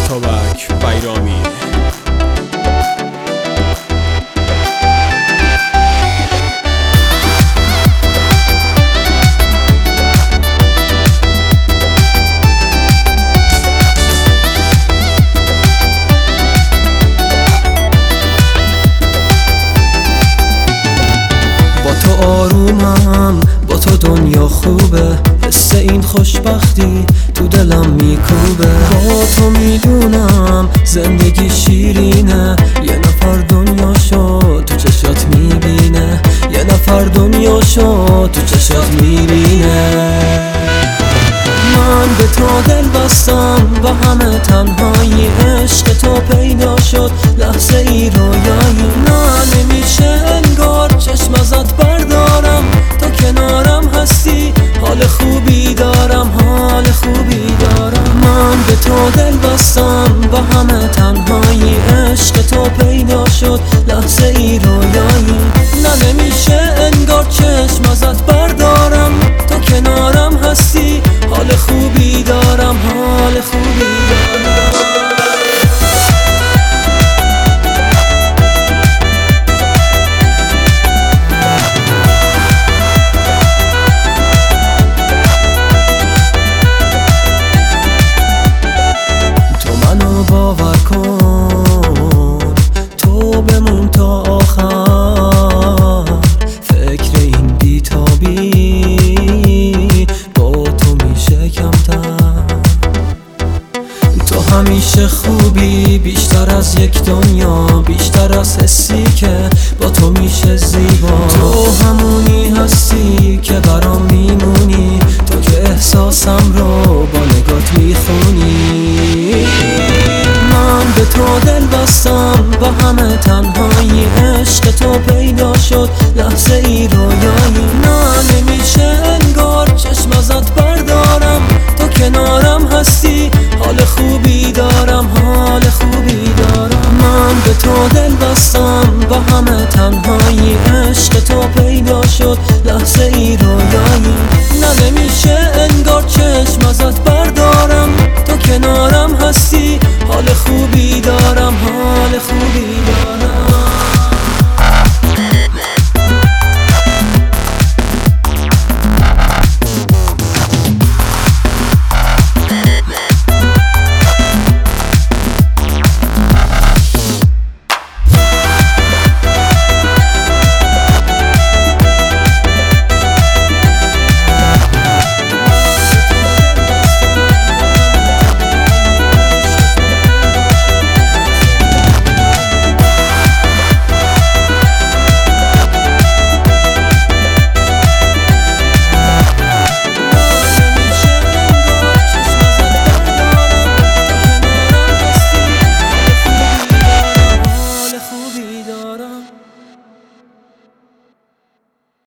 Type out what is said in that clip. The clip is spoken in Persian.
اتابک بیرامی. با تو آرومم، با تو دنیا خوبه، حس این خوشبختی تو دلم میکوبه. با تو میدونم زندگی شیرینه، یه نفر دنیاشو تو چشات میبینه، یه نفر دنیاشو تو چشات میبینه. من به تو دل بستم با همه تنهایی، عشق تو پیدا شد لحظه ای رویایی. نه نمیشه انگار چشم ازت بردارم، تو کنارم هستی حال خوبی دارم، حال خوبی دارم. من به تو دل بستم با همه تنهایی، عشق تو پیدا شد لحظه ای رویایی. نه نمیشه انگار چشم ازت بردارم، تو کنارم هستی حال خوبی دارم، حال خوبی دارم. تو منو باور کن، تو بمون تا آخر، فکر این بیتابی با تو میشه کمتر. تو همیشه خوبی بیشتر از یک دنیا، بیشتر از حسی که با تو میشه زیبا. تو همونی هستی که برام میمونی، تو که احساسم رو با نگات میخونی. من به تو دل بستم با همه تنهایی، عشق تو